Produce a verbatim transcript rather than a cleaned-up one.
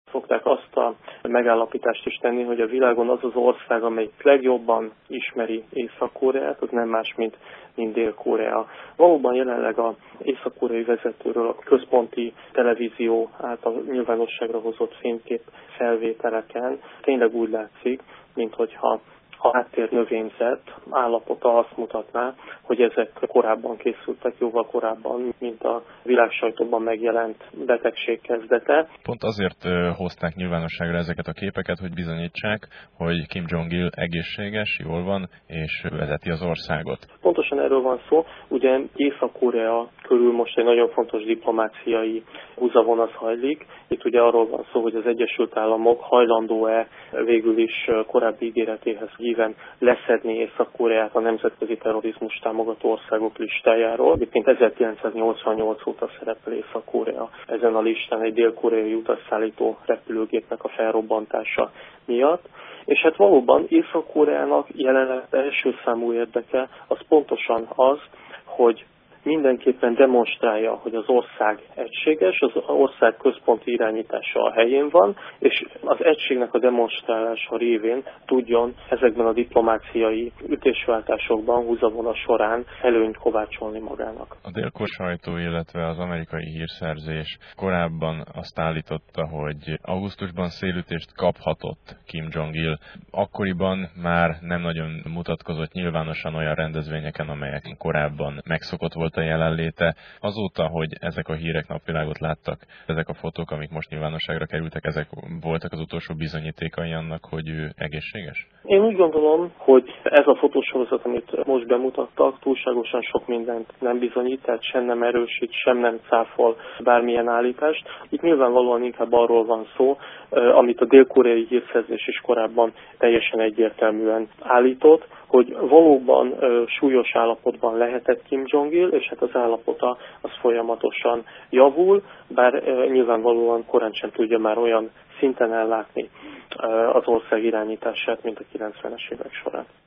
Szokták azt a megállapítást is tenni, hogy a világon az az ország, amelyik legjobban ismeri Észak-Koreát, az nem más, mint, mint Dél-Korea. Valóban jelenleg az észak-koreai vezetőről a központi televízió által nyilvánosságra hozott fénykép felvételeken tényleg úgy látszik, minthogyha a háttér növényzet állapota azt mutatná, hogy ezek korábban készültek, jóval korábban, mint a világsajtóban megjelent betegség kezdete. Pont azért hozták nyilvánosságra ezeket a képeket, hogy bizonyítsák, hogy Kim Jong-il egészséges, jól van, és vezeti az országot. Pontosan erről van szó. Ugye Észak-Korea körül most egy nagyon fontos diplomáciai húzavona zajlik. Itt ugye arról van szó, hogy az Egyesült Államok hajlandó-e végül is korábbi ígéretéhez híven leszedni Észak-Koreát a nemzetközi terrorizmus támogató országok listájáról. Egyébként ezerkilencszáznyolcvannyolc óta szerepel Észak-Korea ezen a listán egy dél-koreai utasszállító repülőgépnek a felrobbantása miatt. És hát valóban Észak-Koreának jelenleg első számú érdeke az pontosan az, hogy mindenképpen demonstrálja, hogy az ország egységes, az ország központi irányítása a helyén van, és az egységnek a demonstrálása révén tudjon ezekben a diplomáciai ütésváltásokban húzavona során előnyt kovácsolni magának. A dél-koreai sajtó, illetve az amerikai hírszerzés korábban azt állította, hogy augusztusban szélütést kaphatott Kim Jong-il. Akkoriban már nem nagyon mutatkozott nyilvánosan olyan rendezvényeken, amelyek korábban megszokott volt a jelenléte. Azóta, hogy ezek a hírek napvilágot láttak, ezek a fotók, amik most nyilvánosságra kerültek, ezek voltak az utolsó bizonyítékai annak, hogy ő egészséges? Én úgy gondolom, hogy ez a fotósorozat, amit most bemutattak, túlságosan sok mindent nem bizonyít, tehát sem nem erősít, sem nem cáfol bármilyen állítást. Itt nyilvánvalóan inkább arról van szó, amit a dél-koreai hírszerzés is korábban teljesen egyértelműen állított, hogy valóban súlyos állapotban lehetett Kim Jong-il, és hát az állapota az folyamatosan javul, bár nyilvánvalóan korán sem tudja már olyan szinten ellátni az ország irányítását, mint a kilencvenes évek során.